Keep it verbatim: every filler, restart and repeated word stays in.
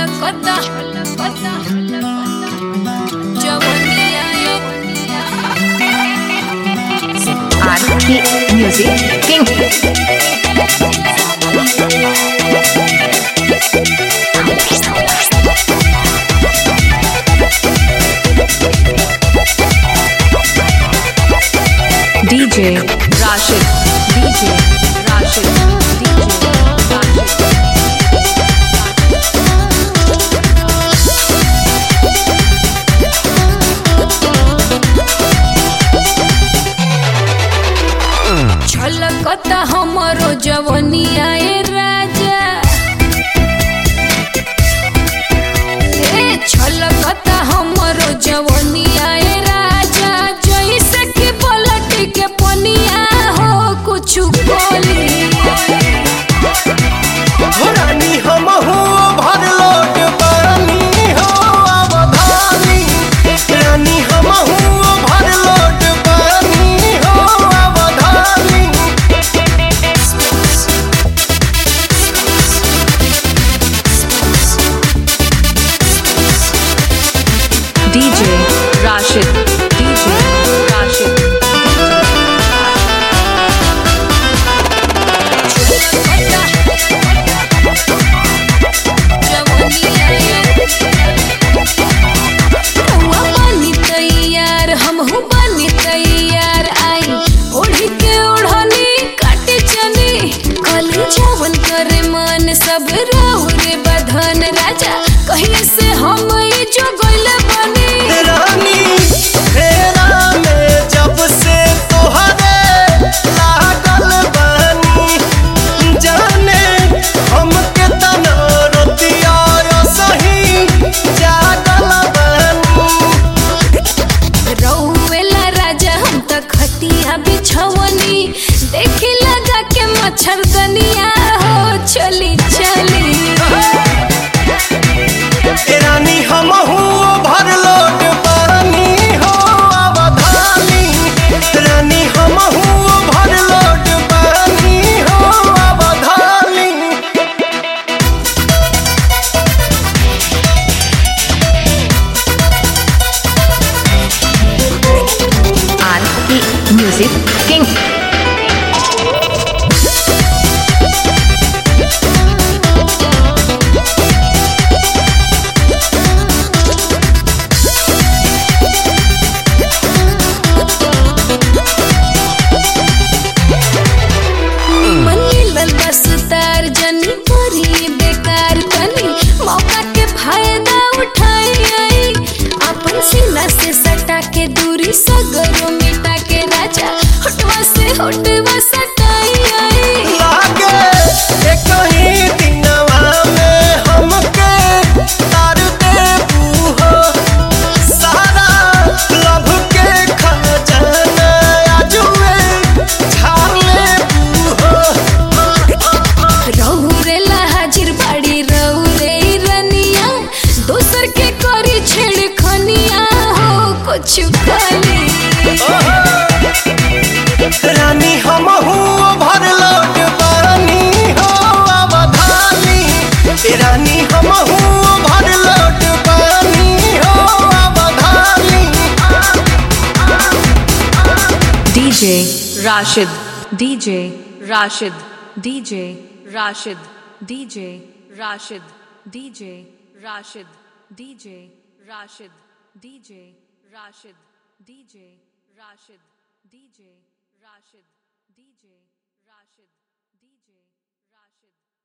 छलकता छलकता जवनिया Aarti music king DJ Rashid DJ Rashid DJ Rashid छलकता हमरो जवनिया ए राजा ए छलकता हमरो जवनिया ए राजा जैसे कि पलट के पनिया हो कुछ बोली रानी हम हो भर लोट पानी हो अवधानी रानी हम हो भर लोट पानी हो अवधानी डीजे राशिद डीजे राशिद बनी तैयार हमहू बनी तैयार आई ओढ़ी के ओढ़नी काटे चनी कली जवन करे मन सब राहुरे बधन राजा कहीं से हम ई जो गइल बनी रानी फेरा में जब से तोहरे लागल बानी जाने हमके तना रोतिया सही जागल बानी रहुएला राजा हम त खटिया बिछवनी देखी लगा के मच्छरदनिया हो चली चली रानी हम हूँ भर लोट पानी हो अवधानी रानी हम हूँ भर लोट पानी हो अवधानी आरती म्यूजिक किंग मनीलल बस तार जनी करी बेकार कनी मौका के फायदा उठाई आई अपन सीना से सटा के दूरी सगरो मिटा के राजा होटवा से होटवा सटाई आई लागे एक ही दिनवा में हमके तार देबू हो सारा लभ के खजाना आजुए झाड़ लेबू हो रहुरेला हाजिर बाड़ी रहुरे रनिया दोसर के करी छेड़ खनिया हो कुछ खाली रानी हम हूँ भर लोट पानी हो अवधानी रानी हम हूँ भर लोट पानी हो अवधानी DJ Rashid DJ Rashid DJ Rashid DJ Rashid DJ Rashid DJ Rashid DJ Rashid DJ Rashid DJ Rashid DJ Rashid DJ Rashid